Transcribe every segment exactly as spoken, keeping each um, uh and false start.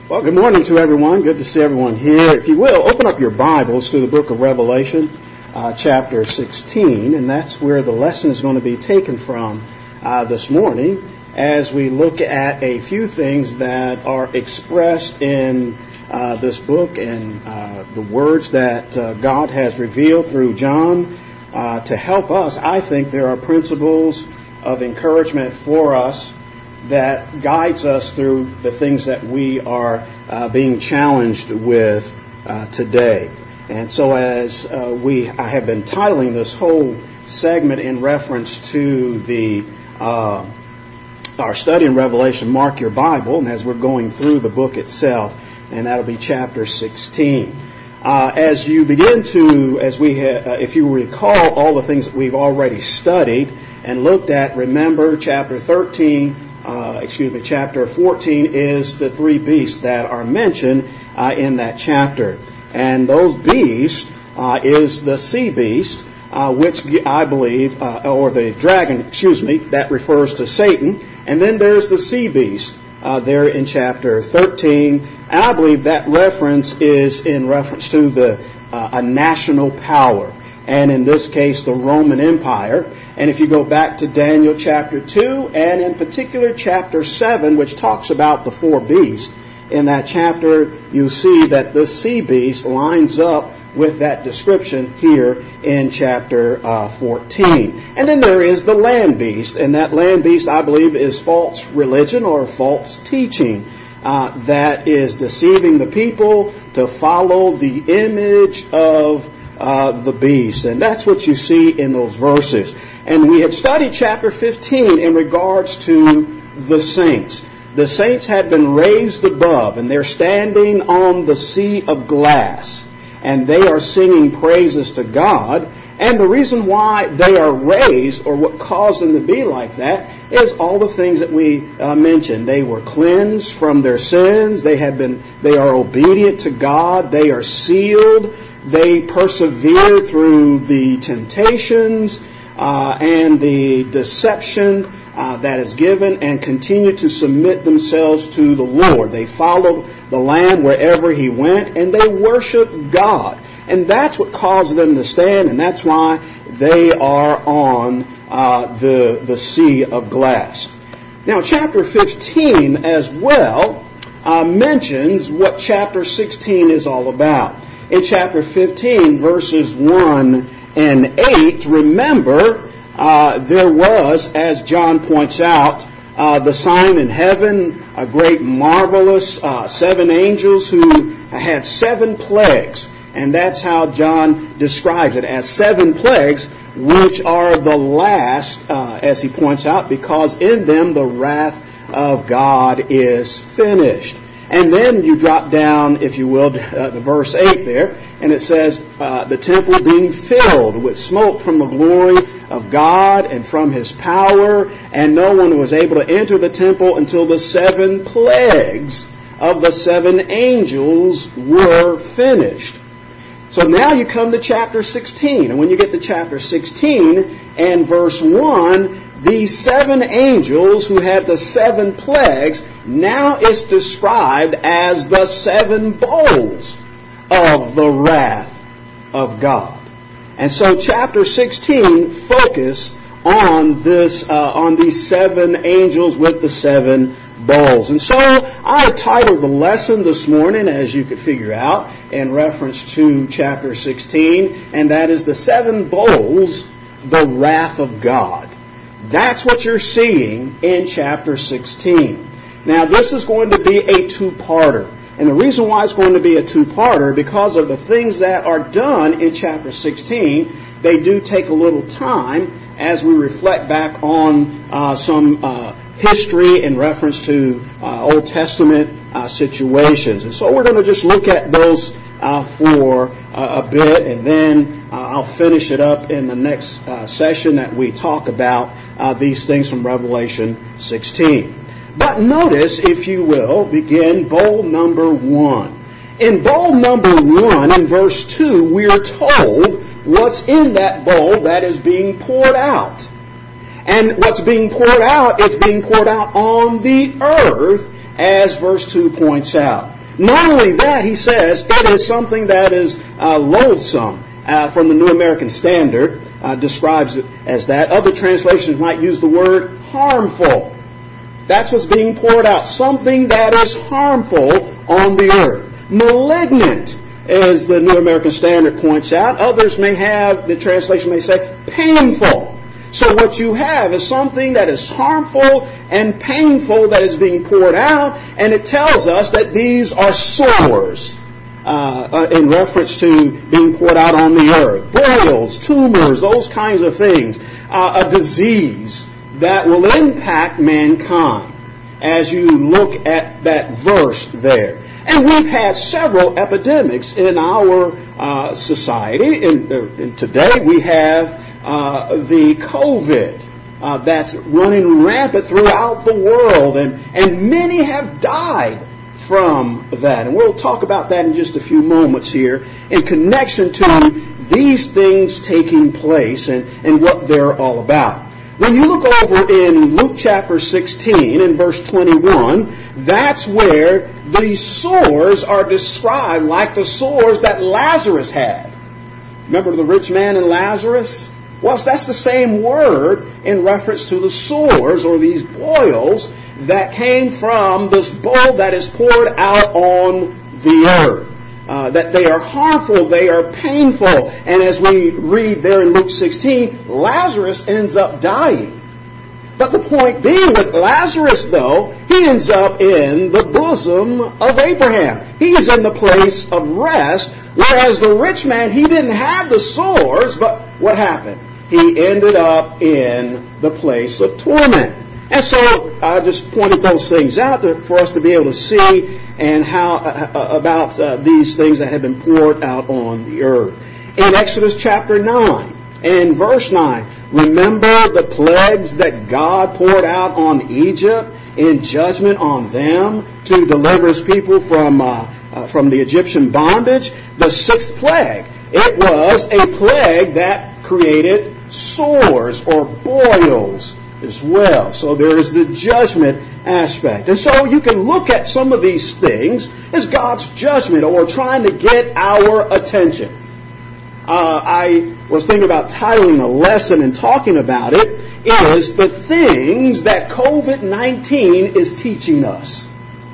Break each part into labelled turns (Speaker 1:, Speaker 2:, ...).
Speaker 1: Well, good morning to everyone. Good to see everyone here. If you will, open up your Bibles to the book of Revelation, uh, chapter sixteen, and that's where the lesson is going to be taken from uh, this morning as we look at a few things that are expressed in uh, this book and uh, the words that uh, God has revealed through John uh, to help us. I think there are principles of encouragement for us that guides us through the things that we are uh, being challenged with uh, today. And so as uh, we, I have been titling this whole segment in reference to the uh, our study in Revelation, Mark Your Bible, and as we're going through the book itself, and that'll be chapter sixteen. Uh, as you begin to, as we, ha- uh, if you recall all the things that we've already studied and looked at, remember chapter thirteen, Uh, excuse me, chapter fourteen is the three beasts that are mentioned uh, in that chapter. And those beasts uh, is the sea beast, uh, which I believe, uh, or the dragon, excuse me, that refers to Satan. And then there's the sea beast uh, there in chapter thirteen. And I believe that reference is in reference to the uh, a national power. And in this case, the Roman Empire. And if you go back to Daniel chapter two, and in particular chapter seven, which talks about the four beasts, in that chapter you see that the sea beast lines up with that description here in chapter uh, fourteen. And then there is the land beast, and that land beast, I believe, is false religion or false teaching uh, that is deceiving the people to follow the image of Uh, the beast. And that's what you see in those verses. And we had studied chapter fifteen in regards to the saints. The saints had been raised above, and they're standing on the sea of glass. And they are singing praises to God. And the reason why they are raised, or what caused them to be like that, is all the things that we uh, mentioned. They were cleansed from their sins. They have been, they are obedient to God. They are sealed. They persevere through the temptations uh, and the deception uh, that is given, and continue to submit themselves to the Lord. They followed the Lamb wherever He went, and they worship God. And that's what caused them to stand, and that's why they are on uh, the the sea of glass. Now, chapter fifteen as well uh, mentions what chapter sixteen is all about. In chapter fifteen, verses one and eight, remember, uh, there was, as John points out, uh, the sign in heaven, a great marvelous uh, seven angels who had seven plagues. And that's how John describes it, as seven plagues, which are the last, uh, as he points out, because in them the wrath of God is finished. And then you drop down, if you will, uh, to verse eight there, and it says, uh, the temple being filled with smoke from the glory of God and from His power, and no one was able to enter the temple until the seven plagues of the seven angels were finished. So now you come to chapter sixteen, and when you get to chapter sixteen and verse one, these seven angels who had the seven plagues now is described as the seven bowls of the wrath of God. And so chapter sixteen focus on this, uh, on these seven angels with the seven bowls. And so I titled the lesson this morning, as you could figure out, in reference to chapter sixteen, and that is the seven bowls, the wrath of God. That's what you're seeing in chapter sixteen. Now, this is going to be a two-parter. And the reason why it's going to be a two-parter, because of the things that are done in chapter sixteen, they do take a little time as we reflect back on uh, some uh, history in reference to uh, Old Testament uh, situations. And so we're going to just look at those uh, for uh, a bit, and then uh, I'll finish it up in the next uh, session that we talk about uh, these things from Revelation sixteen. But notice, if you will, begin bowl number one. In bowl number one, in verse two, we're told what's in that bowl that is being poured out. And what's being poured out, it's being poured out on the earth as verse two points out. Not only that, he says it is something that is uh, loathsome. Uh, from the New American Standard uh, describes it as that. Other translations might use the word harmful. That's what's being poured out. Something that is harmful on the earth. Malignant, as the New American Standard points out. Others may have, the translation may say, painful. So what you have is something that is harmful and painful that is being poured out, and it tells us that these are sores. Uh, in reference to being poured out on the earth. Boils, tumors, those kinds of things. Uh, a disease that will impact mankind as you look at that verse there. And we've had several epidemics in our uh, society. In, uh, in today we have uh, the COVID uh, that's running rampant throughout the world, and, and many have died from that. And we'll talk about that in just a few moments here in connection to these things taking place and, and what they're all about. When you look over in Luke chapter sixteen and verse twenty-one, that's where these sores are described like the sores that Lazarus had. Remember the rich man and Lazarus? Well, that's the same word in reference to the sores or these boils that came from this bowl that is poured out on the earth. Uh, that they are harmful, they are painful. And as we read there in Luke sixteen, Lazarus ends up dying. But the point being with Lazarus, though, he ends up in the bosom of Abraham. He is in the place of rest, whereas the rich man, he didn't have the sores, but what happened? He ended up in the place of torment. And so I just pointed those things out to, for us to be able to see and how uh, about uh, these things that have been poured out on the earth. In Exodus chapter nine and verse nine, remember the plagues that God poured out on Egypt in judgment on them to deliver His people from uh, uh, from the Egyptian bondage? The sixth plague, it was a plague that created sores or boils as well. So there is the judgment aspect. And so you can look at some of these things as God's judgment or trying to get our attention. Uh, I was thinking about titling a lesson and talking about it is the things that COVID nineteen is teaching us.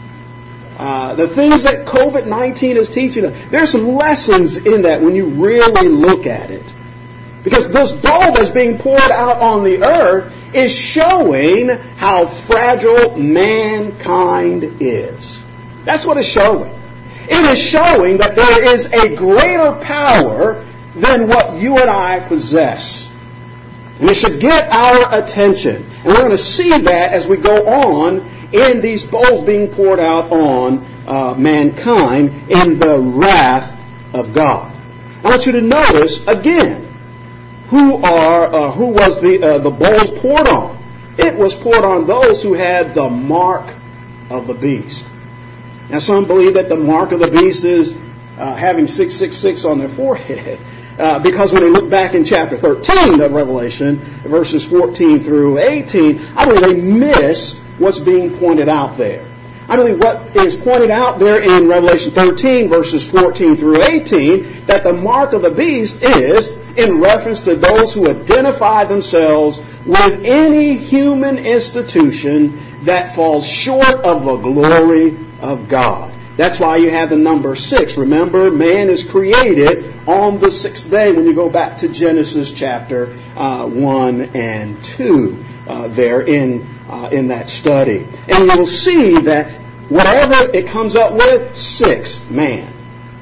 Speaker 1: Uh, the things that COVID nineteen is teaching us. There are some lessons in that when you really look at it. Because this bowl that's being poured out on the earth is showing how fragile mankind is. That's what it's showing. It is showing that there is a greater power than what you and I possess. And it should get our attention. And we're going to see that as we go on in these bowls being poured out on uh, mankind in the wrath of God. I want you to notice again, Who are uh, who was the uh, the bowls poured on? It was poured on those who had the mark of the beast. Now, some believe that the mark of the beast is uh, having six six six on their forehead, uh, because when they look back in chapter thirteen of Revelation, verses fourteen through eighteen, I believe they miss what's being pointed out there. I believe what is pointed out there in Revelation thirteen, verses fourteen through eighteen, that the mark of the beast is in reference to those who identify themselves with any human institution that falls short of the glory of God. That's why you have the number six. Remember, man is created on the sixth day when you go back to Genesis chapter uh, one and two uh, there in, uh, in that study. And you'll see that whatever it comes up with, six, man.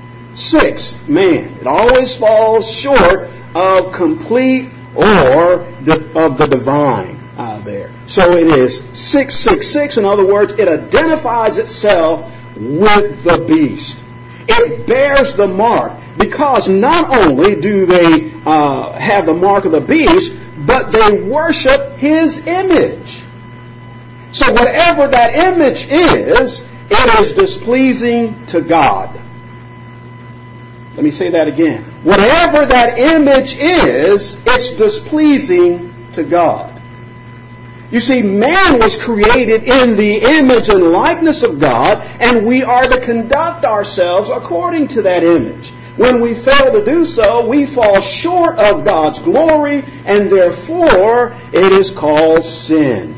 Speaker 1: Six, man. It always falls short of complete or the, of the divine uh, there. So it is six six six. In other words, it identifies itself with the beast. It bears the mark because not only do they uh, have the mark of the beast, but they worship his image. So whatever that image is, it is displeasing to God. Let me say that again. Whatever that image is, it's displeasing to God. You see, man was created in the image and likeness of God, and we are to conduct ourselves according to that image. When we fail to do so, we fall short of God's glory, and therefore it is called sin.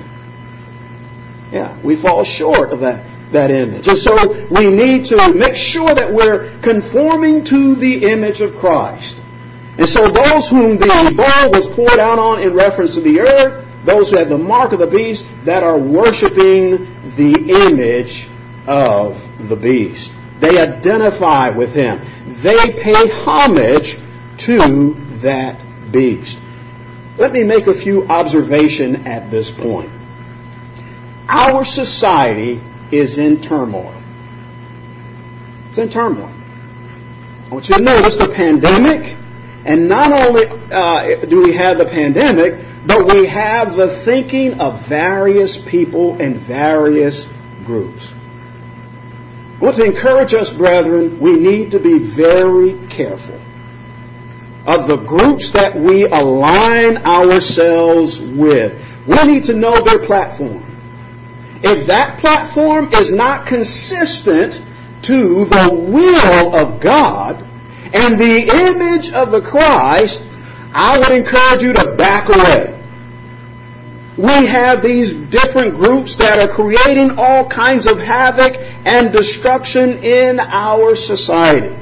Speaker 1: Yeah, we fall short of that, that image. And so we need to make sure that we're conforming to the image of Christ. And so those whom the bowl was poured out on in reference to the earth, those who have the mark of the beast, that are worshiping the image of the beast. They identify with him. They pay homage to that beast. Let me make a few observations at this point. Our society is in turmoil. It's in turmoil. I want you to notice the pandemic, and not only uh, do we have the pandemic, but we have the thinking of various people and various groups. I want to encourage us, brethren, we need to be very careful of the groups that we align ourselves with. We need to know their platform. If that platform is not consistent to the will of God and the image of the Christ, I would encourage you to back away. We have these different groups that are creating all kinds of havoc and destruction in our society.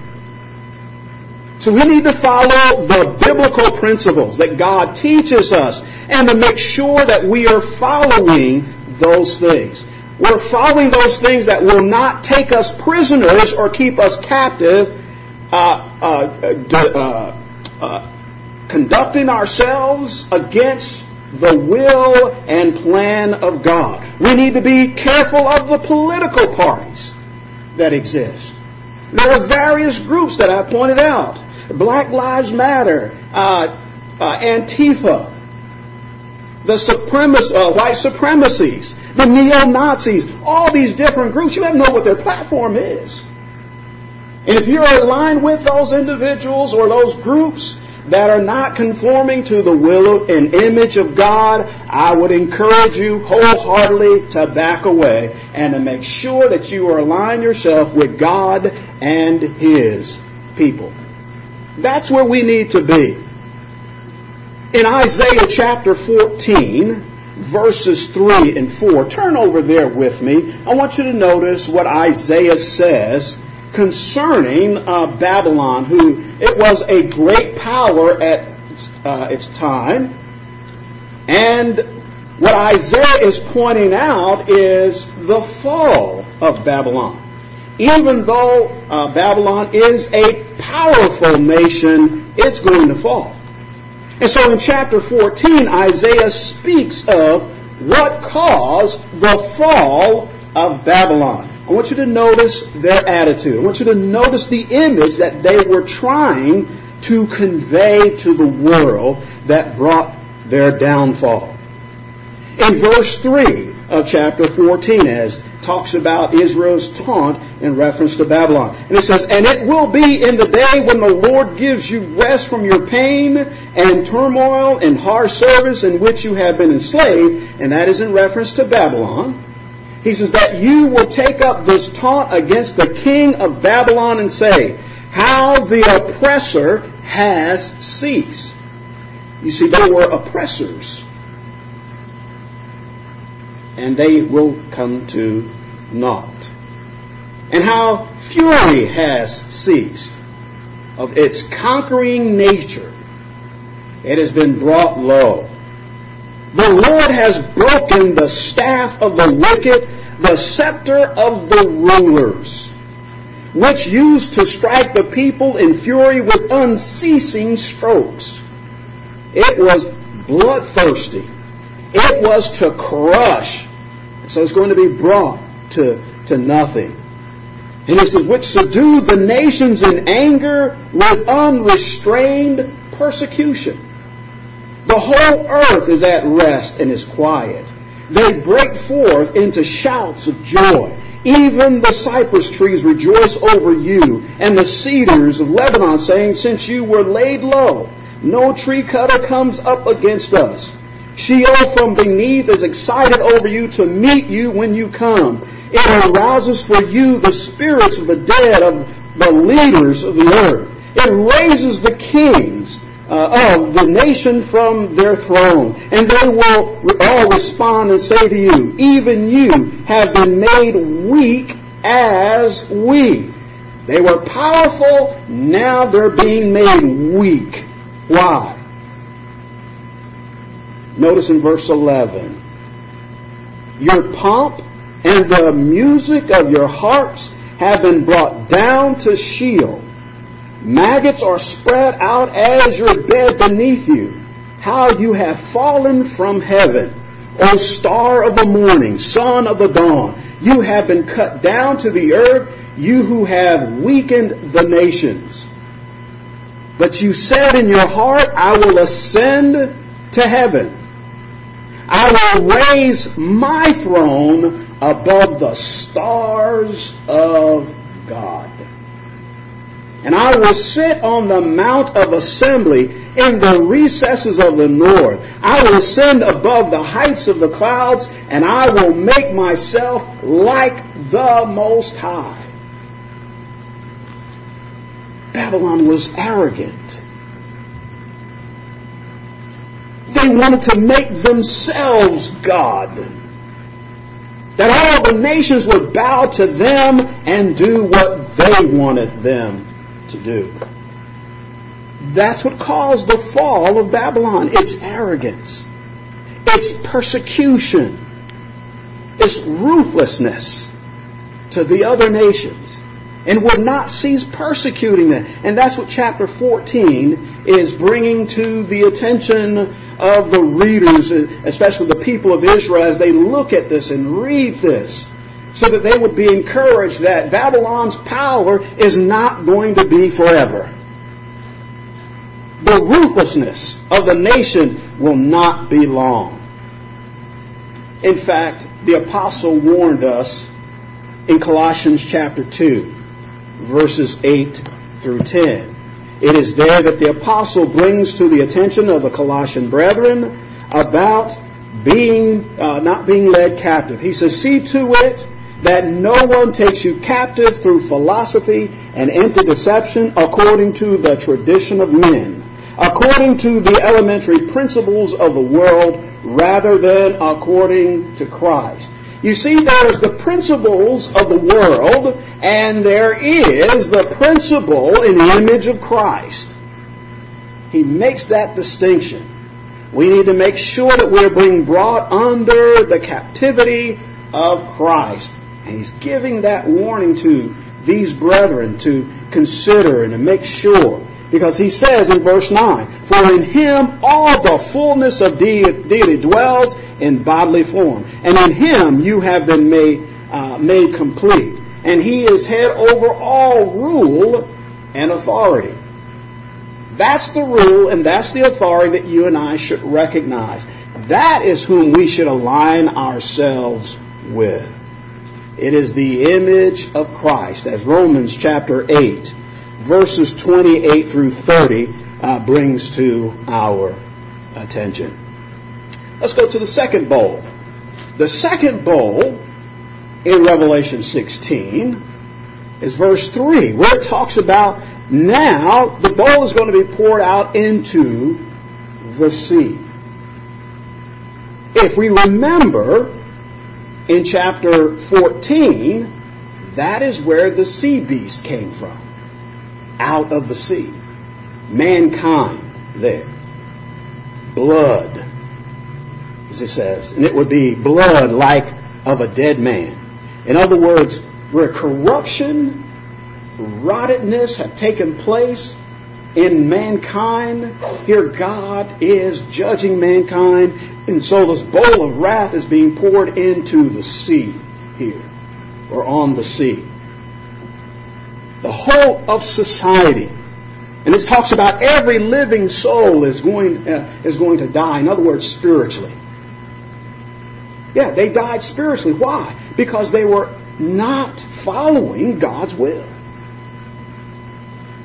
Speaker 1: So we need to follow the biblical principles that God teaches us and to make sure that we are following those things. We're following those things that will not take us prisoners or keep us captive, uh, uh, d- uh, uh, conducting ourselves against the will and plan of God. We need to be careful of the political parties that exist. There are various groups that I pointed out. Black Lives Matter, uh, uh, Antifa, the supremac- uh, white supremacies, the neo-Nazis, all these different groups. You have to know what their platform is. And if you're aligned with those individuals or those groups that are not conforming to the will and image of God, I would encourage you wholeheartedly to back away and to make sure that you are aligned yourself with God and His people. That's where we need to be. In Isaiah chapter fourteen, verses three and four, turn over there with me. I want you to notice what Isaiah says concerning uh, Babylon, who it was a great power at uh, its time. And what Isaiah is pointing out is the fall of Babylon. Even though uh, Babylon is a powerful nation, it's going to fall. And so in chapter fourteen, Isaiah speaks of what caused the fall of Babylon. I want you to notice their attitude. I want you to notice the image that they were trying to convey to the world that brought their downfall. In verse three of chapter fourteen, as talks about Israel's taunt in reference to Babylon. And it says, "And it will be in the day when the Lord gives you rest from your pain and turmoil and hard service in which you have been enslaved," and that is in reference to Babylon. He says that you will take up this taunt against the king of Babylon and say, "How the oppressor has ceased." You see, they were oppressors. And they will come to naught. And how fury has ceased of its conquering nature. It has been brought low. The Lord has broken the staff of the wicked, the scepter of the rulers, which used to strike the people in fury with unceasing strokes. It was bloodthirsty. It was to crush. So it's going to be brought to, to nothing. And it says, which subdued the nations in anger with unrestrained persecution. The whole earth is at rest and is quiet. They break forth into shouts of joy. Even the cypress trees rejoice over you, and the cedars of Lebanon, saying, since you were laid low, no tree cutter comes up against us. Sheol from beneath is excited over you to meet you when you come. It arouses for you the spirits of the dead, of the leaders of the earth. It raises the kings uh, of the nation from their throne. And they will all respond and say to you, even you have been made weak as we. They were powerful, now they're being made weak. Why? Notice in verse eleven, your pomp and the music of your harps have been brought down to Sheol. Maggots are spread out as your bed beneath you. How you have fallen from heaven, O star of the morning, son of the dawn. You have been cut down to the earth, you who have weakened the nations. But you said in your heart, I will ascend to heaven. I will raise my throne above the stars of God. And I will sit on the mount of assembly in the recesses of the north. I will ascend above the heights of the clouds, and I will make myself like the Most High. Babylon was arrogant. They wanted to make themselves God. That all the nations would bow to them and do what they wanted them to do. That's what caused the fall of Babylon. It's arrogance. It's persecution. It's ruthlessness to the other nations. And would not cease persecuting them. And that's what chapter fourteen is bringing to the attention of the readers, especially the people of Israel, as they look at this and read this, so that they would be encouraged that Babylon's power is not going to be forever. The ruthlessness of the nation will not be long. In fact, the apostle warned us in Colossians chapter two, verses eight through ten. It is there that the apostle brings to the attention of the Colossian brethren about being uh, not being led captive. He says, see to it that no one takes you captive through philosophy and empty deception according to the tradition of men, according to the elementary principles of the world, rather than according to Christ. You see, there's the principles of the world, and there is the principle in the image of Christ. He makes that distinction. We need to make sure that we're being brought under the captivity of Christ. And he's giving that warning to these brethren to consider and to make sure. Because he says in verse nine, for in him all the fullness of deity dwells in bodily form. And in him you have been made, uh, made complete. And he is head over all rule and authority. That's the rule and that's the authority that you and I should recognize. That is whom we should align ourselves with. It is the image of Christ, as Romans chapter eight, verses twenty-eight through thirty uh, brings to our attention. Let's go to the second bowl. The second bowl in Revelation sixteen is verse three, where it talks about now the bowl is going to be poured out into the sea. If we remember in chapter fourteen, that is where the sea beast came from. Out of the sea. Mankind there. Blood, as it says. And it would be blood like of a dead man. In other words, where corruption, rottenness have taken place in mankind, here God is judging mankind. And so this bowl of wrath is being poured into the sea here, or on the sea. The whole of society, and it talks about every living soul is going uh, is going to die. In other words, spiritually. Yeah, they died spiritually. Why? Because they were not following God's will.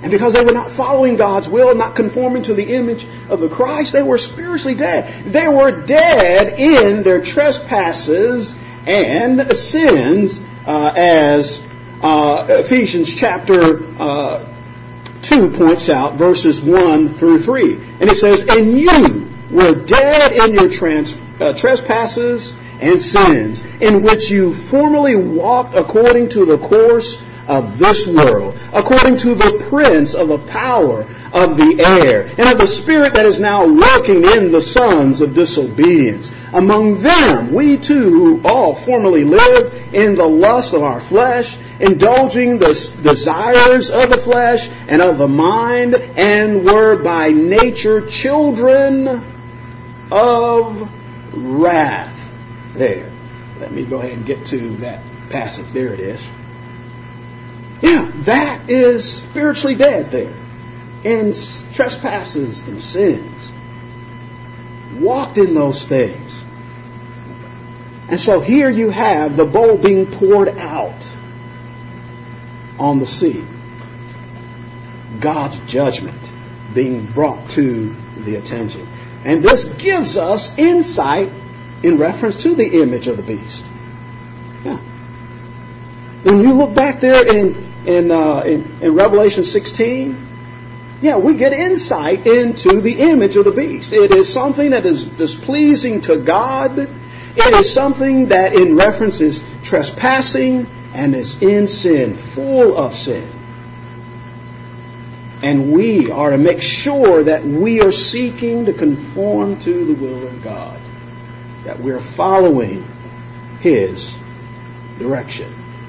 Speaker 1: And because they were not following God's will, not conforming to the image of the Christ, they were spiritually dead. They were dead in their trespasses and sins, uh, as uh, Ephesians chapter uh, two points out, verses one through three. And it says, "And you were dead in your trans, uh, trespasses and sins, in which you formerly walked according to the course of this world, according to the prince of the power of the air, and of the spirit that is now working in the sons of disobedience. Among them we too, who all formerly lived in the lust of our flesh, indulging the desires of the flesh and of the mind, and were by nature children of wrath." There. Let me go ahead and get to that passage. There it is. Yeah, that is spiritually dead there. In trespasses and sins. Walked in those things. And so here you have the bowl being poured out on the sea. God's judgment being brought to the attention. And this gives us insight in reference to the image of the beast. Yeah. When you look back there in in, uh, in in Revelation sixteen, yeah, we get insight into the image of the beast. It is something that is displeasing to God. It is something that in reference is trespassing and is in sin, full of sin. And we are to make sure that we are seeking to conform to the will of God. That we're following His direction.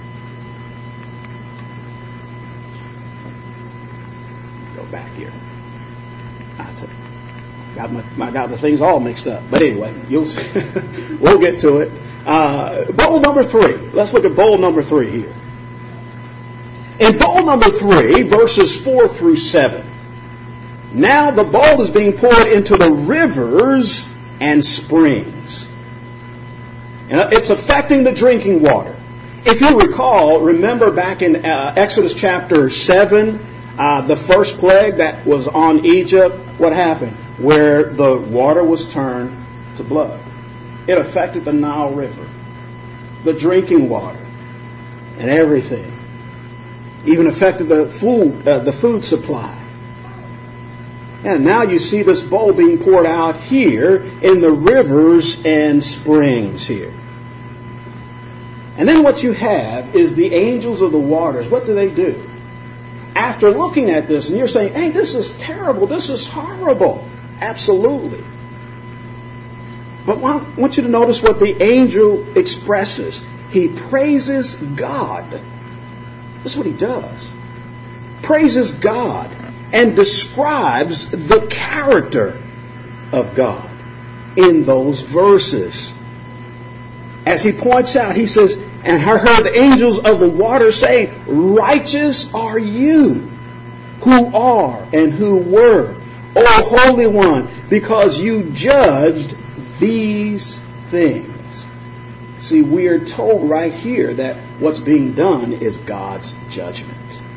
Speaker 1: Go back here. I got, my, I got the things all mixed up. But anyway, you'll see. We'll get to it. Uh, bowl number three. Let's look at bowl number three here. In bowl number three, verses four through seven. Now the bowl is being poured into the rivers and springs. It's affecting the drinking water. If you recall, remember back in uh, Exodus chapter seven, uh, the first plague that was on Egypt, what happened? Where the water was turned to blood. It affected the Nile River, the drinking water, and everything. Even affected the food, uh, the food supply. And now you see this bowl being poured out here in the rivers and springs here. And then what you have is the angels of the waters. What do they do? After looking at this, and you're saying, hey, this is terrible, this is horrible. Absolutely. But I want you to notice what the angel expresses. He praises God. This is what he does. Praises God and describes the character of God in those verses. As he points out, he says, "And I heard the angels of the water saying, Righteous are you, who are and who were, O Holy One, because you judged these things." See, we are told right here that what's being done is God's judgment.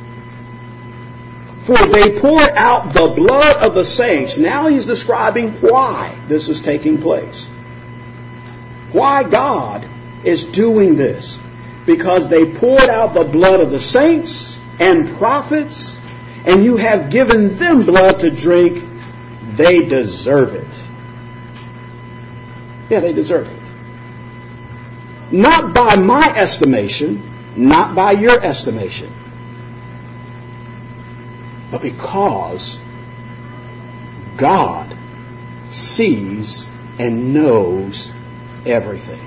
Speaker 1: For they poured out the blood of the saints. Now he's describing why this is taking place. Why God is doing this. Because they poured out the blood of the saints and prophets, and you have given them blood to drink. They deserve it. Yeah, they deserve it. Not by my estimation, not by your estimation, but because God sees and knows everything.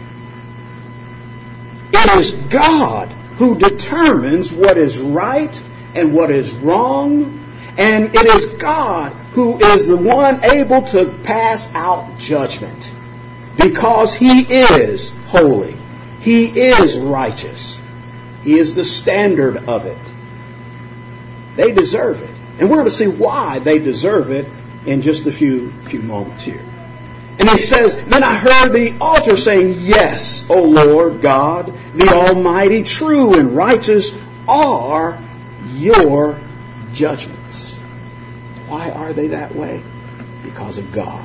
Speaker 1: It is God who determines what is right and what is wrong, and it is God who is the one able to pass out judgment, because He is holy. He is righteous. He is the standard of it. They deserve it. And we're going to see why they deserve it in just a few, few moments here. And he says, "Then I heard the altar saying, Yes, O Lord God, the Almighty, true and righteous are your judgments. Why are they that way? Because of God.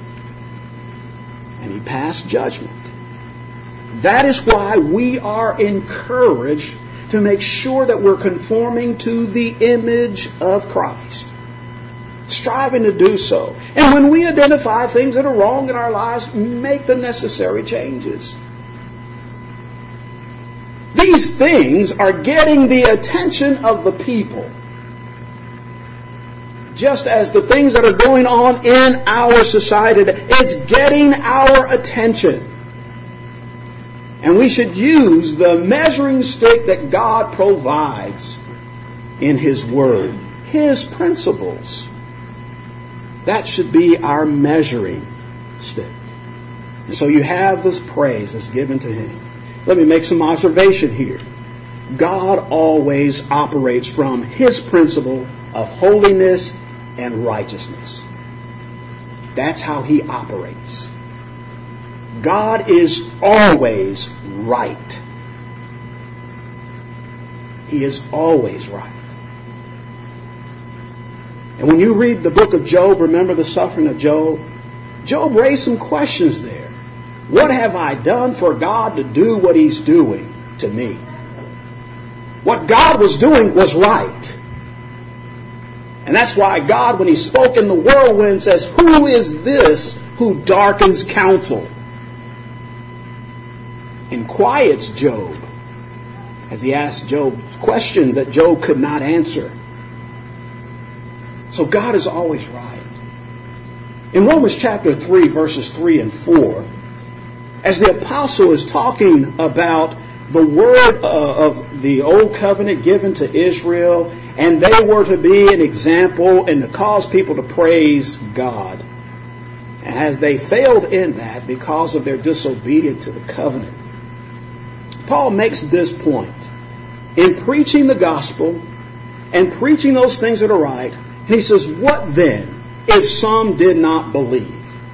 Speaker 1: And He passed judgment. That is why we are encouraged to make sure that we're conforming to the image of Christ. Striving to do so. And when we identify things that are wrong in our lives, make the necessary changes. These things are getting the attention of the people. Just as the things that are going on in our society, it's getting our attention. And we should use the measuring stick that God provides in His Word. His principles. That should be our measuring stick. And so you have this praise that's given to Him. Let me make some observation here. God always operates from His principle of holiness and righteousness. That's how He operates. God is always right. He is always right. And when you read the book of Job, remember the suffering of Job? Job raised some questions there. What have I done for God to do what He's doing to me? What God was doing was right. And that's why God, when He spoke in the whirlwind, says, who is this who darkens counsel? And quiets Job as He asked Job question that Job could not answer. So God is always right. In Romans chapter three, verses three and four, as the apostle is talking about the word uh, of the old covenant given to Israel, and they were to be an example and to cause people to praise God. And as they failed in that because of their disobedience to the covenant, Paul makes this point. In preaching the gospel and preaching those things that are right, and he says, what then if some did not believe?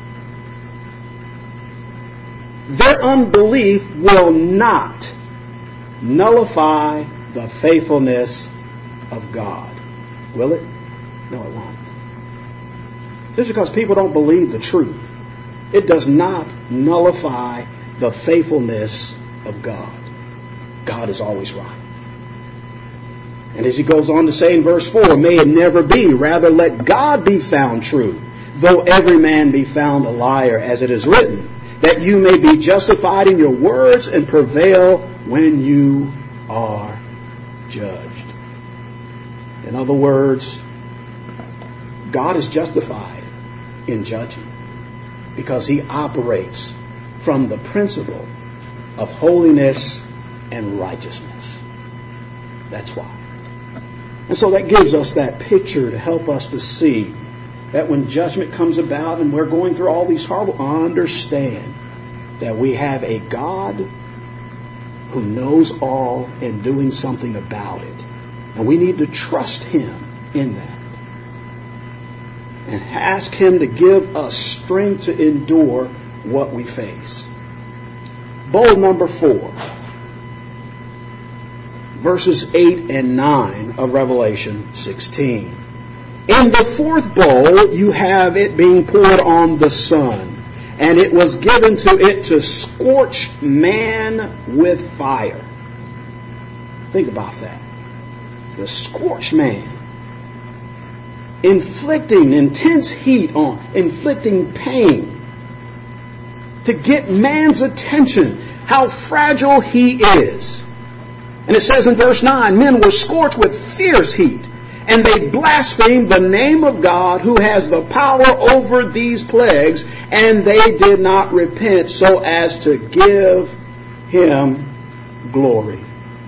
Speaker 1: Their unbelief will not nullify the faithfulness of God. Will it? No, it won't. Just because people don't believe the truth, it does not nullify the faithfulness of God. God is always right. And as he goes on to say in verse four, may it never be, rather let God be found true, though every man be found a liar, as it is written, that you may be justified in your words and prevail when you are judged. In other words, God is justified in judging because He operates from the principle of holiness and righteousness. That's why. And so that gives us that picture to help us to see that when judgment comes about and we're going through all these horrible, understand that we have a God who knows all and doing something about it. And we need to trust Him in that. And ask Him to give us strength to endure what we face. Bowl number four. Verses eight and nine of Revelation sixteen. In the fourth bowl, you have it being poured on the sun, and it was given to it to scorch man with fire. Think about that. The scorched man. Inflicting intense heat on, inflicting pain. To get man's attention, how fragile he is. And it says in verse nine, men were scorched with fierce heat, and they blasphemed the name of God who has the power over these plagues, and they did not repent so as to give Him glory.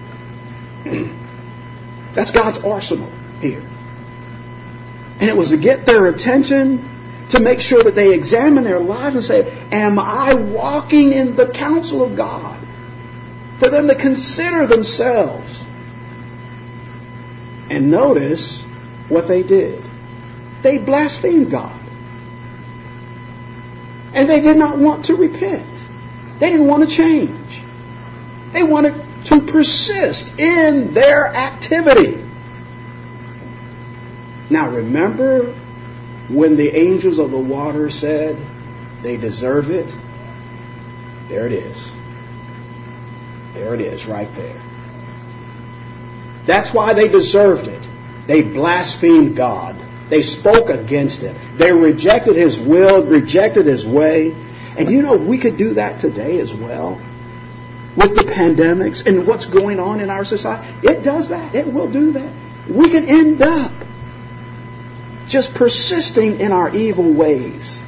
Speaker 1: That's God's arsenal here. And it was to get their attention, to make sure that they examine their lives and say, am I walking in the counsel of God? For them to consider themselves. And notice what they did. They blasphemed God. And they did not want to repent. They didn't want to change. They wanted to persist in their activity. Now remember when the angels of the water said they deserve it? There it is. There it is right there. That's why they deserved it. They blasphemed God. They spoke against Him. They rejected His will, rejected His way. And you know, we could do that today as well. With the pandemics and what's going on in our society. It does that. It will do that. We can end up just persisting in our evil ways.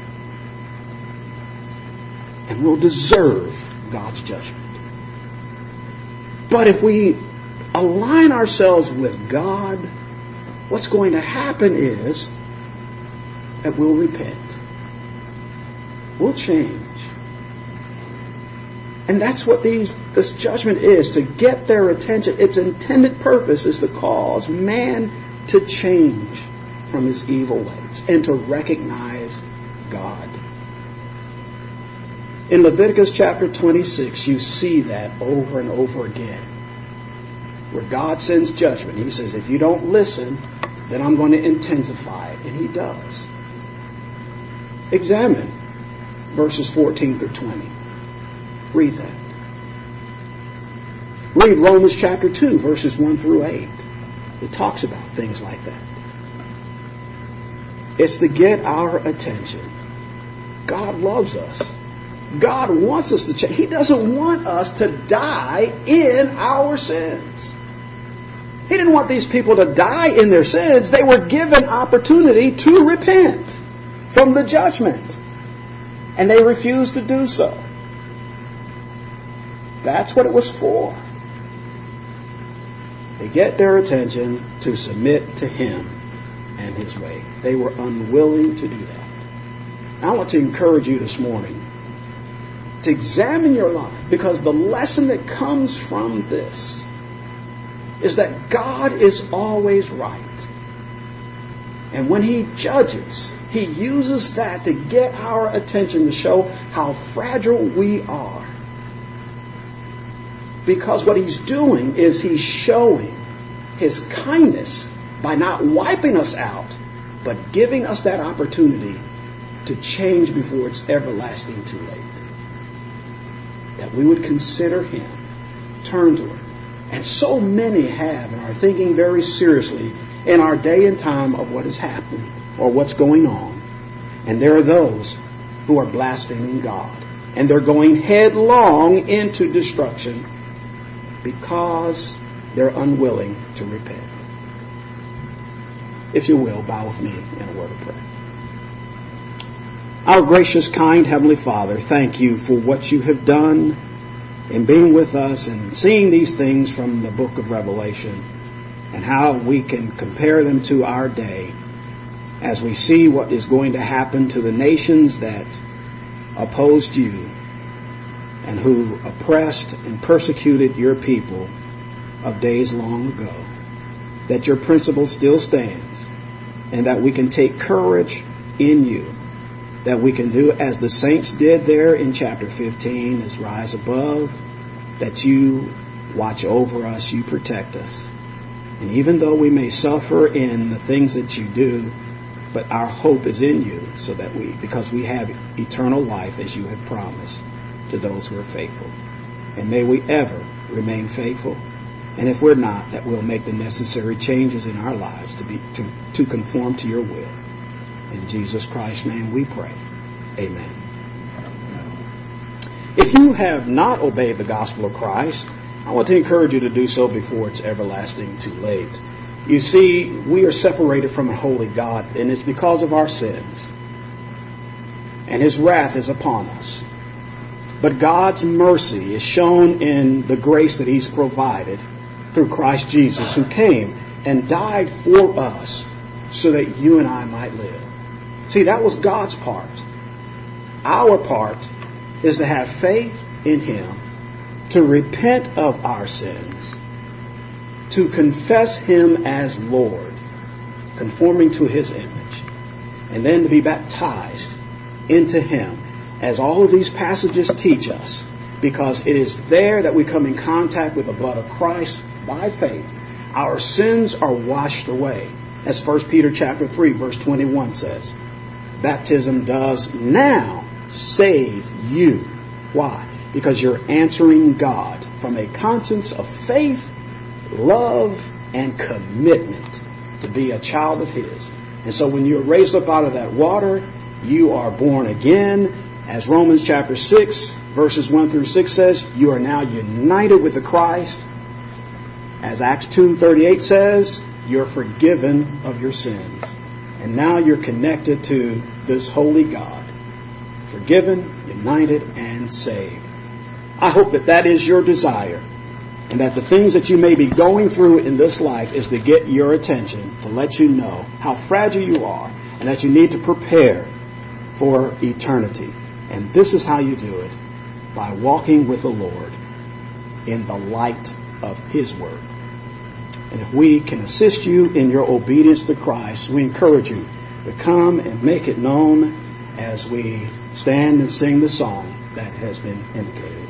Speaker 1: And we'll deserve God's judgment. But if we align ourselves with God, what's going to happen is that we'll repent. We'll change. And that's what these this judgment is, to get their attention. Its intended purpose is to cause man to change from his evil ways and to recognize God. In Leviticus chapter twenty-six, you see that over and over again. Where God sends judgment. He says, if you don't listen, then I'm going to intensify it. And He does. Examine verses fourteen through twenty. Read that. Read Romans chapter two, verses one through eight. It talks about things like that. It's to get our attention. God loves us. God wants us to change. He doesn't want us to die in our sins. He didn't want these people to die in their sins. They were given opportunity to repent from the judgment. And they refused to do so. That's what it was for. To get their attention to submit to Him and His way. They were unwilling to do that. I want to encourage you this morning to examine your life, because the lesson that comes from this is that God is always right. And when He judges, He uses that to get our attention, to show how fragile we are. Because what He's doing is He's showing His kindness by not wiping us out, but giving us that opportunity to change before it's everlasting too late. That we would consider Him, turn to Him. And so many have and are thinking very seriously in our day and time of what has happened or what's going on. And there are those who are blaspheming God. And they're going headlong into destruction because they're unwilling to repent. If you will, bow with me in a word of prayer. Our gracious, kind Heavenly Father, thank You for what You have done in being with us and seeing these things from the book of Revelation and how we can compare them to our day as we see what is going to happen to the nations that opposed You and who oppressed and persecuted Your people of days long ago. That Your principle still stands, and that we can take courage in You. That we can do as the saints did there in chapter fifteen, is rise above, that You watch over us, You protect us. And even though we may suffer in the things that You do, but our hope is in You, so that we, because we have eternal life as You have promised to those who are faithful. And may we ever remain faithful. And if we're not, that we'll make the necessary changes in our lives to be to, to conform to Your will. In Jesus Christ's name we pray. Amen. If you have not obeyed the gospel of Christ, I want to encourage you to do so before it's everlasting too late. You see, we are separated from a holy God, and it's because of our sins. And His wrath is upon us. But God's mercy is shown in the grace that He's provided through Christ Jesus, who came and died for us so that you and I might live. See, that was God's part. Our part is to have faith in Him, to repent of our sins, to confess Him as Lord, conforming to His image, and then to be baptized into Him, as all of these passages teach us, because it is there that we come in contact with the blood of Christ by faith. Our sins are washed away. as First Peter chapter three, verse twenty-one says. Baptism does now save you. Why? Because you're answering God from a conscience of faith, love, and commitment to be a child of His. And so when you're raised up out of that water, you are born again. As Romans chapter six, verses one through six says, you are now united with the Christ. As Acts two thirty-eight says, you're forgiven of your sins. And now you're connected to this holy God. Forgiven, united, and saved. I hope that that is your desire. And that the things that you may be going through in this life is to get your attention, to let you know how fragile you are, and that you need to prepare for eternity. And this is how you do it, by walking with the Lord in the light of His Word. And if we can assist you in your obedience to Christ, we encourage you to come and make it known as we stand and sing the song that has been indicated.